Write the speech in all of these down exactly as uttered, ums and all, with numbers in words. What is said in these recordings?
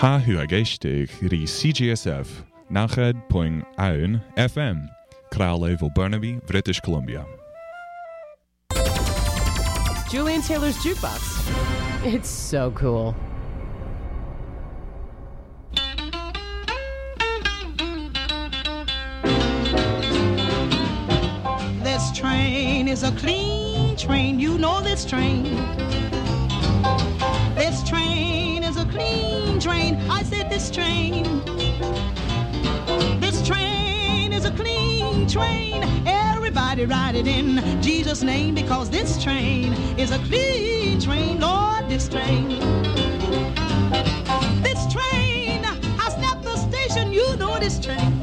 Ha huagéisteach rí C G S F nachad point aun F M, Crowley Burnaby, British Columbia. Julian Taylor's Jukebox. It's so cool. This train is a clean train, you know this train. This train is a clean train, I said this train. This train is a clean train, everybody ride it in Jesus' name, because this train is a clean train, Lord, this train. This train has left the station, you know this train.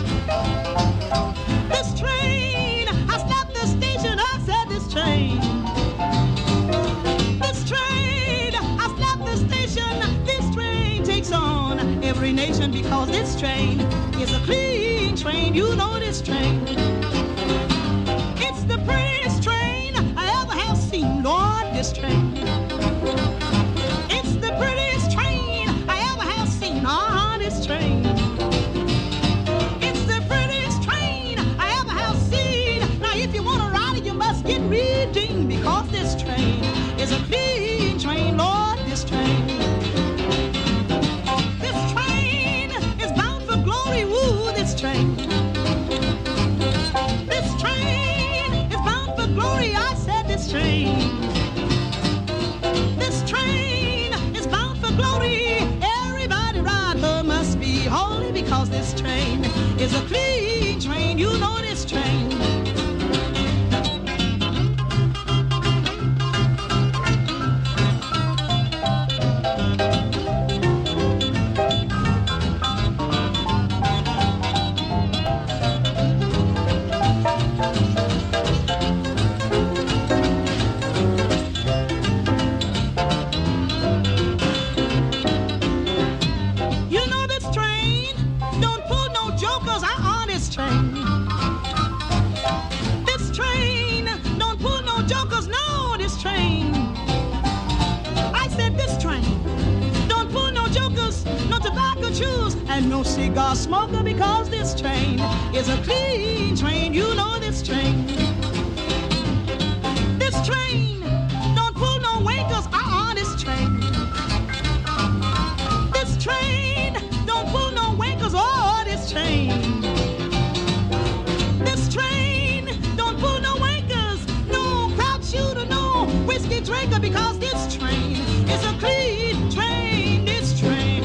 This train has left the station, I said this train. This train has left the station, this train takes on every nation, because this train is a clean train, you know this train. It's the prettiest train I ever have seen, Lord, this train. It's the prettiest train I ever have seen, ah, this train. It's the prettiest train I ever have seen. Now if you want to ride it, you must get redeemed, because this train is a clean train, Lord, this train. This train is bound for glory, woo, this train. This train is bound for glory, I said this train. This train is bound for glory, everybody ride her must be holy, because this train is a clean train, you know this train. And no cigar smoker, because this train is a clean train, you know this train. This train don't pull no wakers, uh-uh, this train. This train don't pull no wakers, oh, this train. This train don't pull no wakers, no crowd shooter, no whiskey drinker, because this train is a clean train, this train.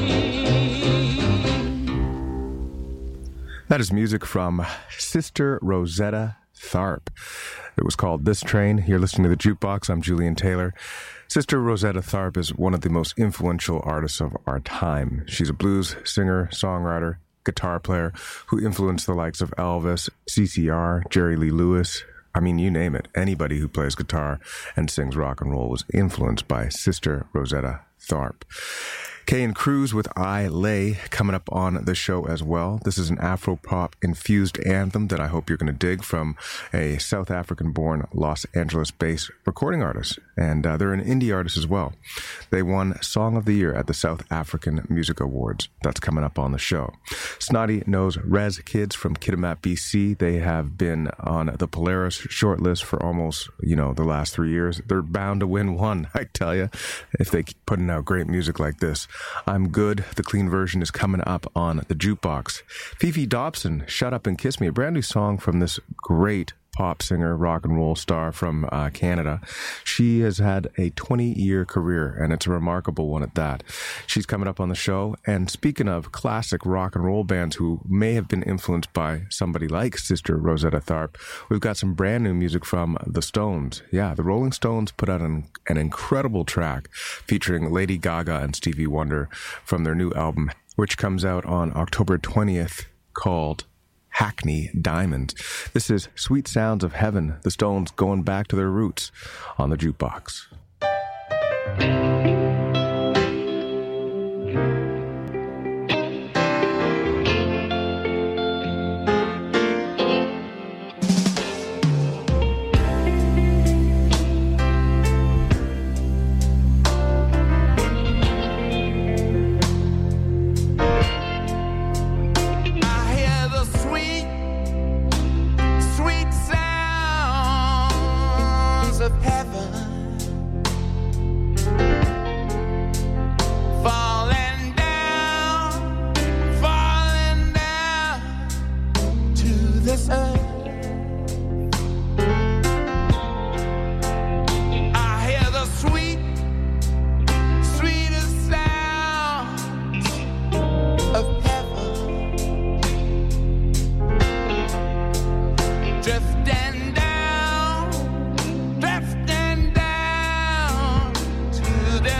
That is music from Sister Rosetta Tharpe. It was called This Train. You're listening to The Jukebox. I'm Julian Taylor. Sister Rosetta Tharpe is one of the most influential artists of our time. She's a blues singer, songwriter, guitar player who influenced the likes of Elvis, C C R, Jerry Lee Lewis. I mean, you name it. Anybody who plays guitar and sings rock and roll was influenced by Sister Rosetta Tharpe. Kay and Cruz with I Lay coming up on the show as well. This is an Afro-pop-infused anthem that I hope you're going to dig, from a South African-born, Los Angeles-based recording artist. And uh, they're an indie artist as well. They won Song of the Year at the South African Music Awards. That's coming up on the show. Snotty Nose Rez Kids from Kitimat, B C. They have been on the Polaris shortlist for almost, you know, the last three years. They're bound to win one, I tell you, if they keep putting out great music like this. I'm Good. The clean version is coming up on the Jukebox. Fifi Dobson, Shut Up and Kiss Me, a brand new song from this great pop singer, rock and roll star from uh, Canada. She has had a twenty-year career, and it's a remarkable one at that. She's coming up on the show. And speaking of classic rock and roll bands who may have been influenced by somebody like Sister Rosetta Tharpe, we've got some brand new music from the Stones. Yeah, the Rolling Stones put out an, an incredible track featuring Lady Gaga and Stevie Wonder from their new album, which comes out on October twentieth, called Hackney Diamonds. This is Sweet Sounds of Heaven, the Stones going back to their roots on the Jukebox.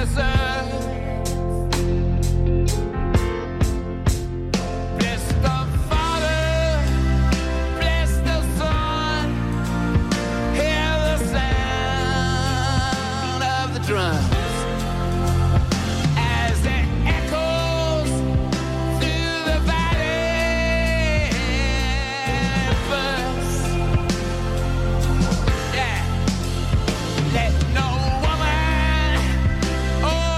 Let no woman, oh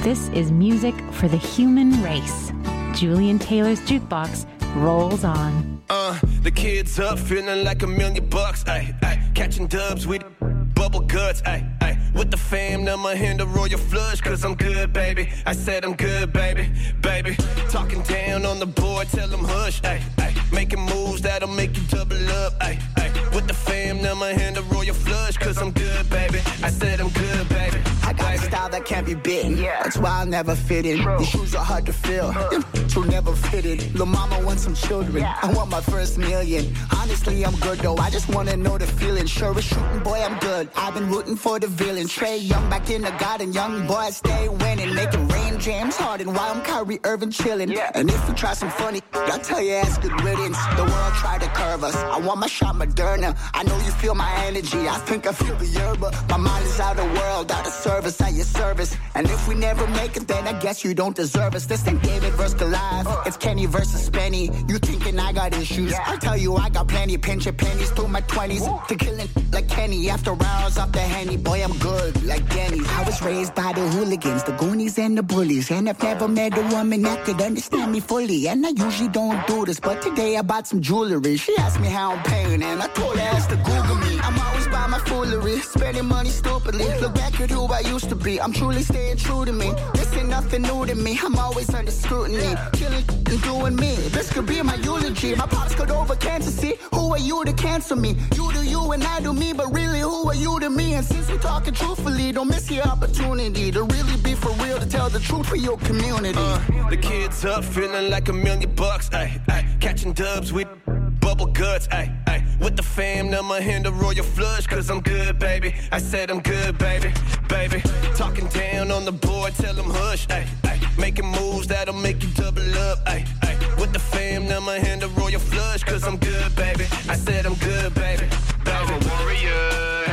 This is music for the human race. Julian Taylor's Jukebox rolls on. Uh, the kids up feeling like a million bucks, ayy, ayy. Catching dubs with bubble guts, ayy, ayy. With the fam, now my hand a royal flush, cause I'm good, baby. I said I'm good, baby, baby. Talking down on the board, tell them hush, ayy, ayy. Making moves that'll make you double up, ayy, ayy. With the fam, now my hand a royal flush, cause I'm good, baby. I said I'm good, baby. I got a style that can't be bitten. Yeah. That's why I'll never fit in. These shoes are hard to fill. Them will never fit in. Lil' mama wants some children. Yeah. I want my first million. Honestly, I'm good though. I just wanna know the feeling. Sure as shooting, boy, I'm good. I've been rooting for the villain. Trey Young back in the garden. Young boy, stay winning. Making rain, James Harden. While I'm Kyrie Irving chilling. Yeah. And if you try some funny, I tell you ass good riddance. The world tried to curve us. I want my shot Moderna. I know you feel my energy. I think I feel the yerba. My mind is out of world, out of service. At your service, and if we never make it, then I guess you don't deserve us. This ain't David versus Goliath, it's Kenny versus Spenny. You thinking I got issues? Yeah. I tell you I got plenty. Pinch your pennies through my twenties to killing like Kenny. After hours off the Henny, boy I'm good like Denny's. I was raised by the hooligans, the Goonies and the bullies, and I've never met a woman that could understand me fully. And I usually don't do this, but today I bought some jewelry. She asked me how I'm paying, and I told her ask to Google me. I'm always by my foolery, spending money stupidly. Look back at who I used to be. I'm truly staying true to me. This ain't nothing new to me. I'm always under scrutiny, killing and doing me. This could be my eulogy. My pops got over cancer. See, who are you to cancel me? You do you and I do me, but really, who are you to me? And since we're talking truthfully, don't miss your opportunity to really be for real, to tell the truth for your community. Uh, the kids up feeling like a million bucks, ayy, ayy. Catching dubs with bubble guts, ayy, ayy. With the fam, now my hand a royal flush, cause I'm good, baby. I said I'm good, baby, baby. Talking down on the board, tell them hush, ayy, ayy. Making moves that'll make you double up, ayy, ayy. With the fam, now my hand a royal flush, cause I'm good, baby. I said I'm good, baby, baby. I'm a warrior,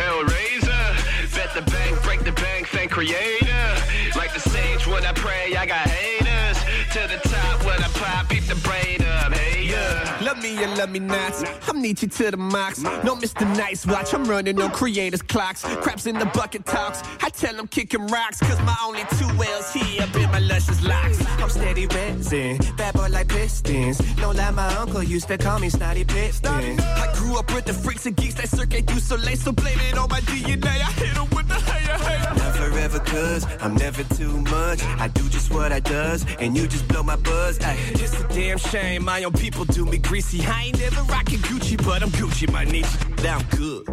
hellraiser. Bet the bank, break the bank, thank creator. Like the sage when I pray, I got haters. To the top when I pop, beat the brain up, hey yeah. Love me and love me not. I'm Nietzsche to the max. No Mister Nice Watch, I'm running on creators' clocks. Craps in the bucket talks. I tell them kicking rocks, cause my only two whales here up in my luscious locks. I'm steady resin, bad boy like Pistons. No lie, my uncle used to call me Snotty Piston. I grew up with the freaks and geeks that circuit you so late, so blame it on my D N A. I hit them with the hater, hater. Never ever cause, I'm never too much. I do just what I does, and you just blow my buzz. Ay. It's a damn shame, my own people do me greasy. I ain't never rocking Gucci, but I'm Gucci, my niece. Now I'm good.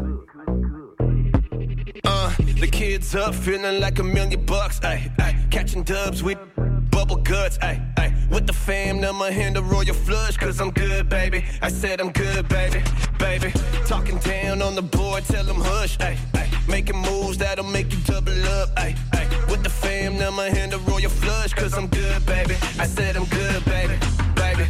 Uh, the kids up feeling like a million bucks, ayy, ayy. Catching dubs with bubble guts, ayy, ayy. With the fam, now my hand a royal flush, cause I'm good, baby. I said I'm good, baby, baby. Talking down on the board, tell them hush, ayy, ayy. Making moves that'll make you double up, ayy, ayy. With the fam, now my hand a royal flush, cause I'm good, baby. I said I'm good, baby, baby.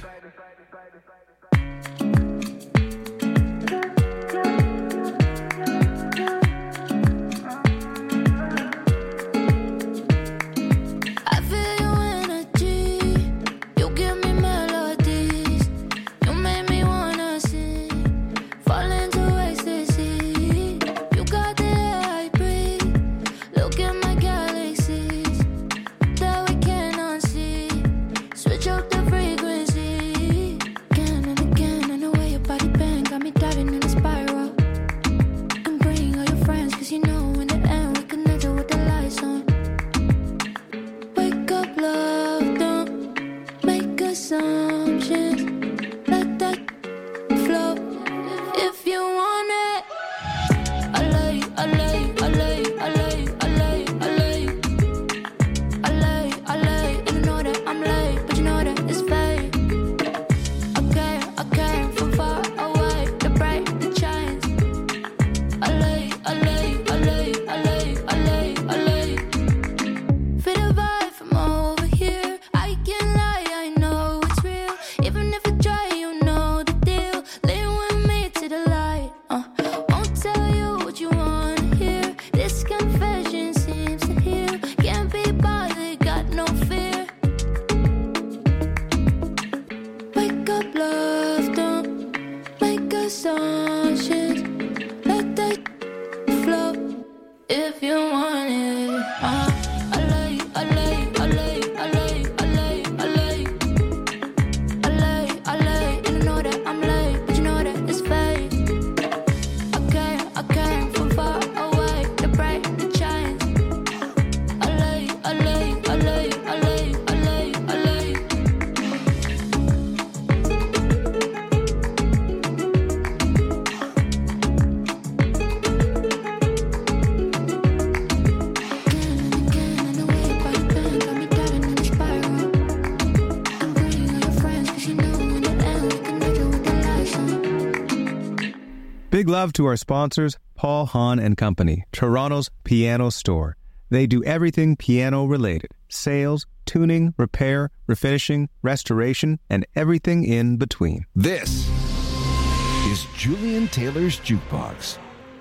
Big love to our sponsors, Paul Hahn and Company, Toronto's piano store. They do everything piano-related. Sales, tuning, repair, refinishing, restoration, and everything in between. This is Julian Taylor's Jukebox.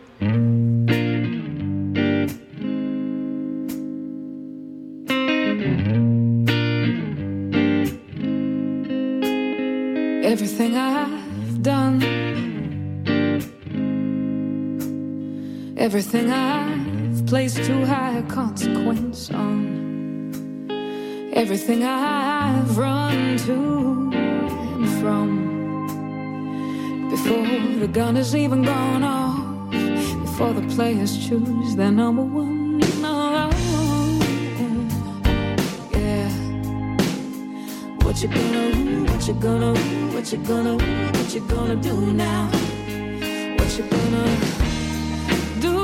Everything I've done, everything I've placed too high a consequence on, everything I've run to and from, before the gun has even gone off, before the players choose their number one. Oh, yeah. What you gonna, what you gonna, what you gonna, what you gonna do now? What you gonna do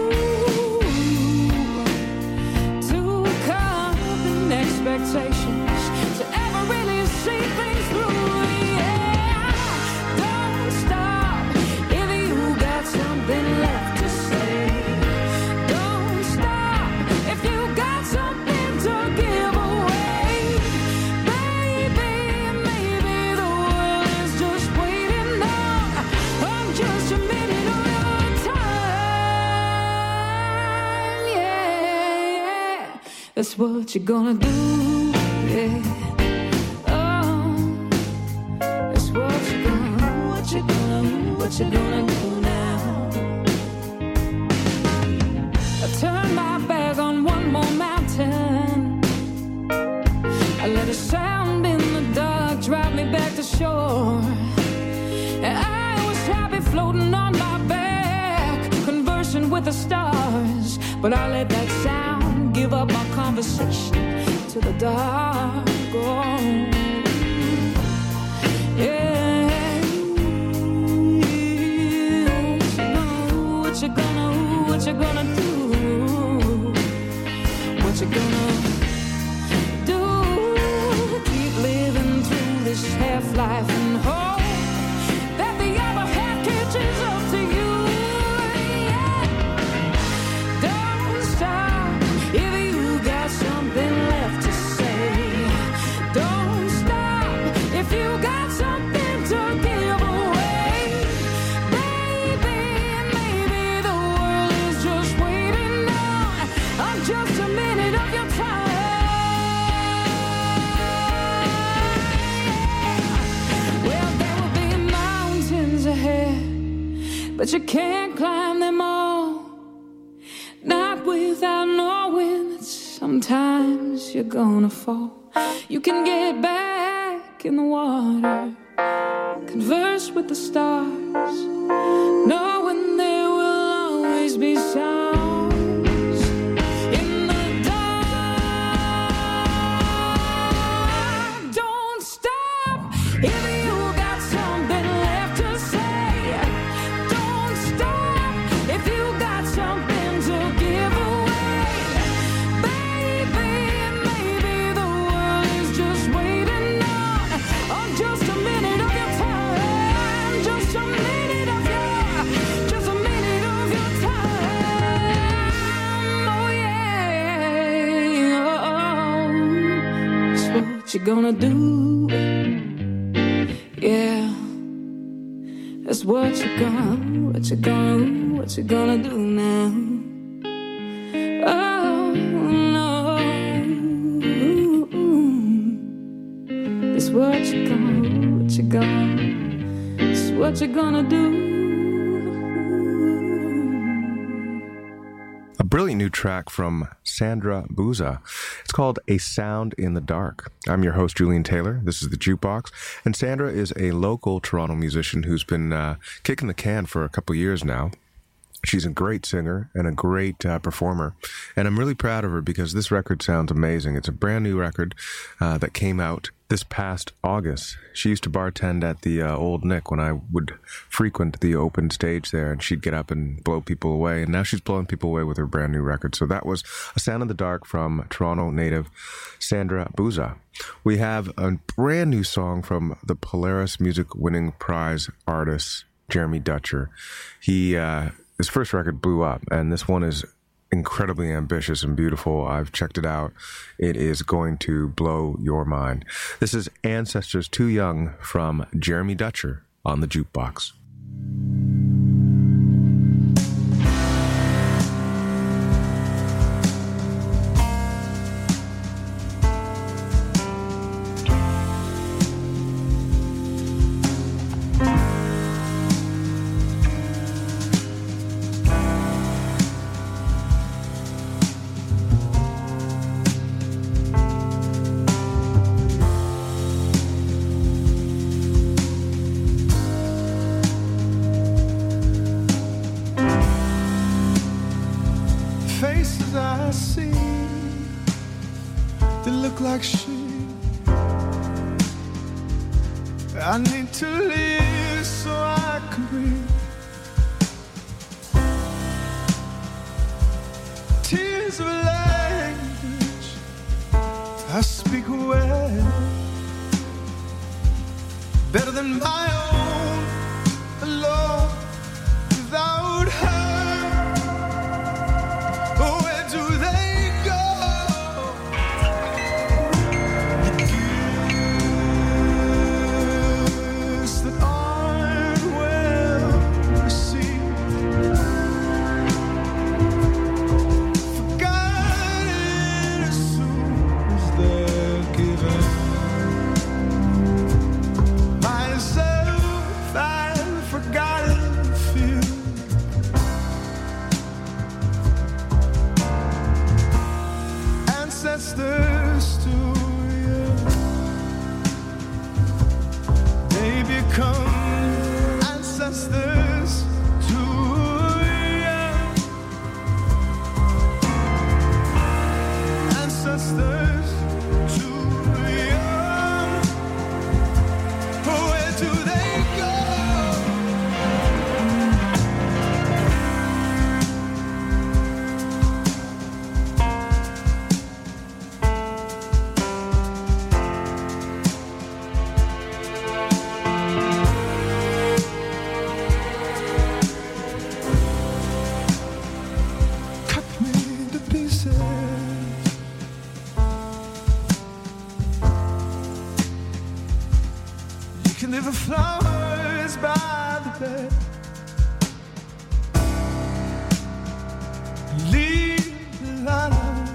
to cut the expectations, to ever really see things through? Yeah, don't stop if you got something left to say. Don't stop if you got something to give away. Baby, maybe the world is just waiting on. I'm just a minute of your time. Yeah, that's what you're gonna do. Yeah. Oh, that's what you're gonna, what you're gonna, what you're gonna do now. I turn my back on one more mountain. I let a sound in the dark drive me back to shore. And I was happy floating on my back, conversing with the stars. But I let that sound give up my conversation to the dark. Oh, yeah. What you gonna, what you gonna do? What you gonna do? Keep living through this half life and hope that the other half catches up to you. Yeah. Don't stop if you got something left to say. Don't stop if you got something to give away. Baby, maybe the world is just waiting on. I'm just a minute of your time. Well, there will be mountains ahead, but you can't climb them all. Not without knowing that sometimes you're gonna fall. You can get back in the water, converse with the stars, knowing there will always be sounds in the dark. Don't stop if you got something left to say. Don't stop if you got something to give away. Baby, maybe the world is just waiting on. I'm just a minute of your time. Just a minute of your, just a minute of your time. Oh yeah. Oh, it's what you gonna do. Yeah. That's what you gonna, what you gonna, what you gonna do now. Oh no. It's what you gonna, what you gonna, it's what you gonna do. A brilliant new track from Sandra Bouza. It's called A Sound in the Dark. I'm your host, Julian Taylor. This is The Jukebox. And Sandra is a local Toronto musician who's been uh, kicking the can for a couple years now. She's a great singer and a great uh, performer. And I'm really proud of her because this record sounds amazing. It's a brand new record uh, that came out this past August. She used to bartend at the uh, Old Nick when I would frequent the open stage there, and she'd get up and blow people away. And now she's blowing people away with her brand new record. So that was A Sound in the Dark from Toronto native Sandra Bouza. We have a brand new song from the Polaris Music Winning Prize artist Jeremy Dutcher. He uh, his first record blew up, and this one is incredibly ambitious and beautiful. I've checked it out. It is going to blow your mind. This is Ancestors Too Young from Jeremy Dutcher on the Jukebox. Faces I see, they look like sheep. I need to live so I can breathe. Tears of language I speak well, better than my own alone, without her. Where do they go? The gifts that aren't well received, forgotten as soon as they're given. Myself, I've forgotten a few. Ancestors to you, they become ancestors to you, ancestors to you. Where do they go? Leave the flowers by the bed, leave the light on.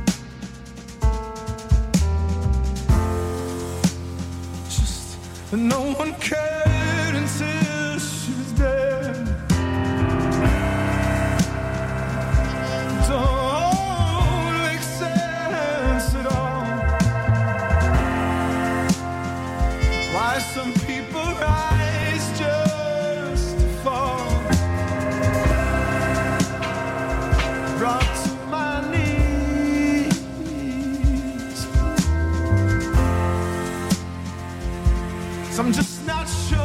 Just no one cared until she was dead. Don't make sense at all. Why some people rise just to fall. Drop to my knees. So I'm just not sure